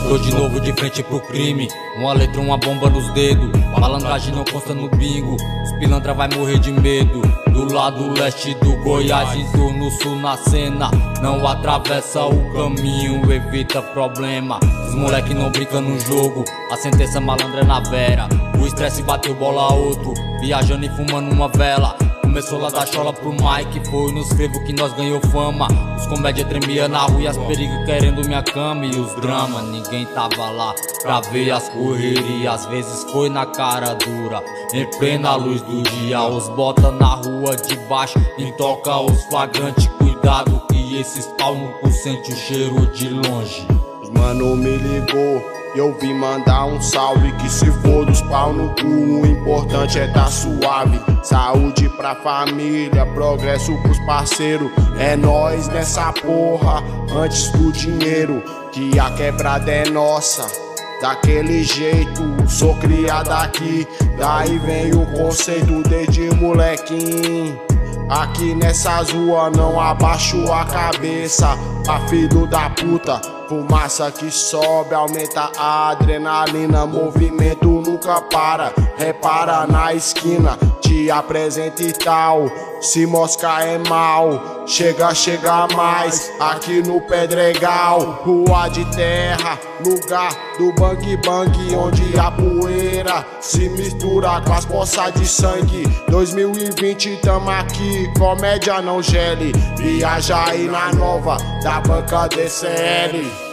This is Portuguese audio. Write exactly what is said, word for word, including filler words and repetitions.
Tô de novo de frente pro crime, uma letra, uma bomba nos dedos. Malandragem não consta no bingo, os pilantra vai morrer de medo. Do lado leste do Goiás, indo no sul na cena. Não atravessa o caminho, evita problema. Os moleque não brinca no jogo, a sentença malandra é na vera. O estresse bateu bola outro, viajando e fumando uma vela. Começou lá da chola pro Mike, foi nos frevo que nós ganhou fama. Os comédia tremia na rua e as perigas querendo minha cama. E os drama, ninguém tava lá pra ver as correrias. Às vezes foi na cara dura, em plena luz do dia. Os bota na rua de baixo, e toca os flagrantes. Cuidado que esses pau não sente o cheiro de longe. Os mano me ligou, eu vim mandar um salve. Que se for dos pau no cu, o importante é tá suave. Saúde pra família, progresso pros parceiros. É nós nessa porra, antes do dinheiro. Que a quebrada é nossa, daquele jeito, sou criado aqui. Daí vem o conceito desde molequinho. Aqui nessas ruas não abaixo a cabeça. Pra filho da puta, fumaça que sobe, aumenta a adrenalina. Movimento nunca para, repara na esquina. Te apresenta e tal, se mosca é mal. Chega, chega mais, aqui no Pedregal. Rua de terra, lugar do bang bang, onde a poeira se mistura com as poças de sangue. Dois mil e vinte tamo aqui, comédia não gele. Viaja aí na nova da banca D C L.